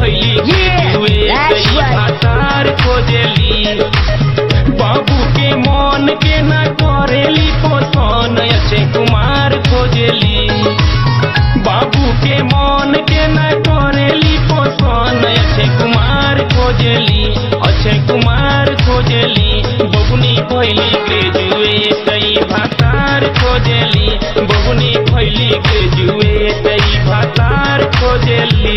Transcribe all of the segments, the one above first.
भैली ग्रेजुएट भातार खोजली। बाबू के मन के ना करेली पसंद अक्षय कुमार खोजली। बाबू के मन के ना करेली पसंद अक्षय कुमार खोजली। अक्षय कुमार खोजली। बबुनी भैली ग्रेजुएट भातार खोजली। बबुनी भैली ग्रेजुएट भातार खोजली।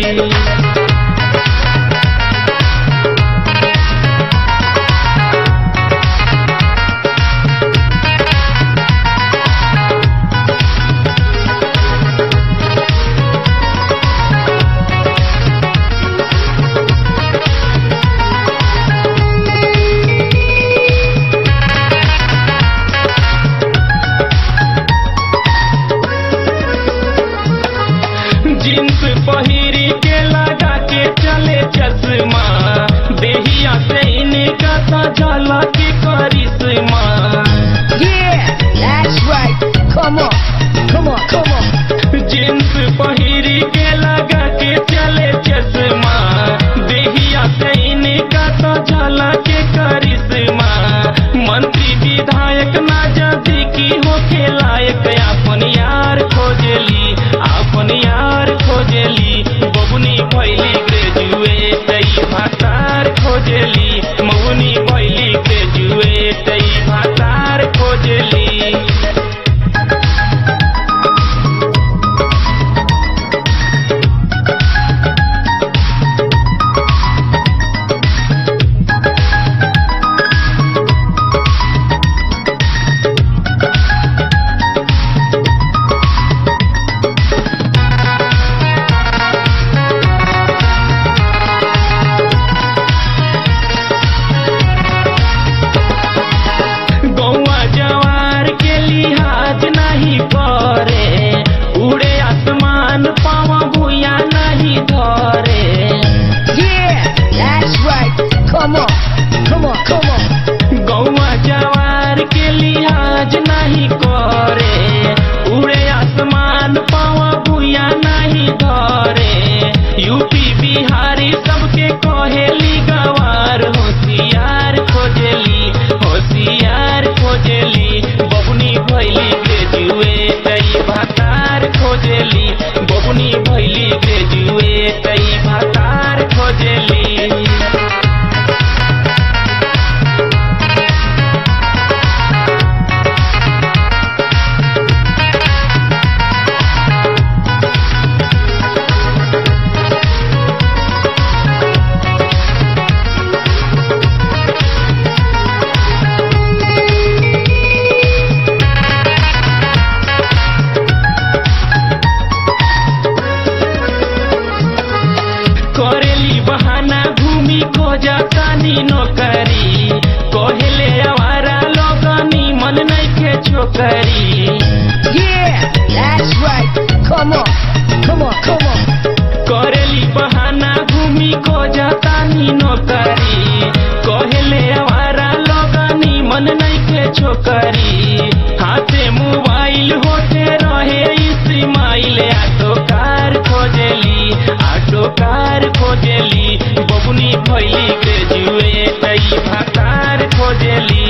जींस पहिरी के लगा के चले चश्मा। देहिया से इनका सजला के करिश्मा। That's right. Come on, come on, come on. Jeans पहिरी के लगा के चले चश्मा। देहिया से इनका सजला के करिश्मा। मंत्री विधायक ना जदी की होके लायक अपन यार खोजली। अपन यार खोजली। बबुनी भैली ग्रेजुएट भातार खोजली। मबुनी भैली ग्रेजुएट भातार खोजली। गौवा जवार के लिहाज नहीं करे। उड़े आसमान पावा भूया नहीं धरे। That's right. Come on, come on, come on. गौवा जवार के लिहाज नहीं करे। उड़े आसमान पावा भूया नहीं धरे। यूपी बिहारी सबके कहेली गवार। होशियार खोजली। होशियार खोजली। बबुनी भैली ग्रेजुएट भातार खोजली। बबुनी भैली ग्रेजुएट भातार खोजली। करेली बहाना घूमी खोजा तानी नौकरी। कहले आवारा लोगनी मन नइखे छोकरी। That's right. Come on, come on, come on. करेली बहाना घूमी खोजा तानी नौकरी। कहले आवारा लोगनी मन नइखे छोकरी। हाथे मोबाइल होते रहे इस्माइल। ऑटो कार खोजली। ऑटो कार खोजली। बबुनी भैली ग्रेजुएट भातार खोजली।